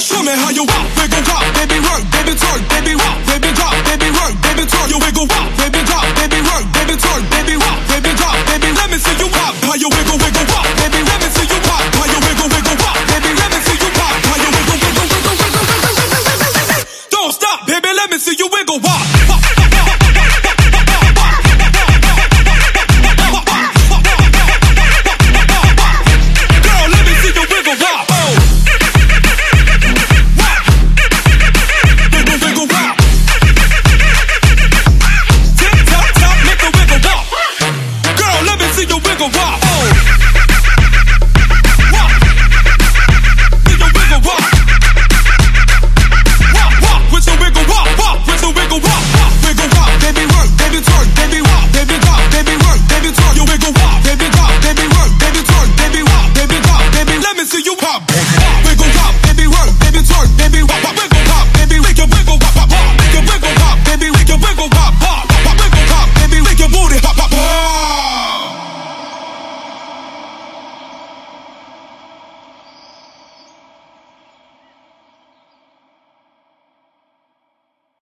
Show me how you walk, wiggle, walk, baby, work, baby, twerk, baby, walk, baby, drop, baby, work, baby, twerk. You wiggle, walk, baby, drop, baby, work, baby, twerk, baby, walk, baby, drop, baby. Let me see you pop. How you wiggle, wiggle, walk, baby. Let me see you pop. How you wiggle, wiggle, walk, baby. Let me see you pop. How you wiggle, wiggle, wiggle, wiggle, wiggle, wiggle. Don't stop, baby. Let me see you wiggle, walk. Wiggle, walk.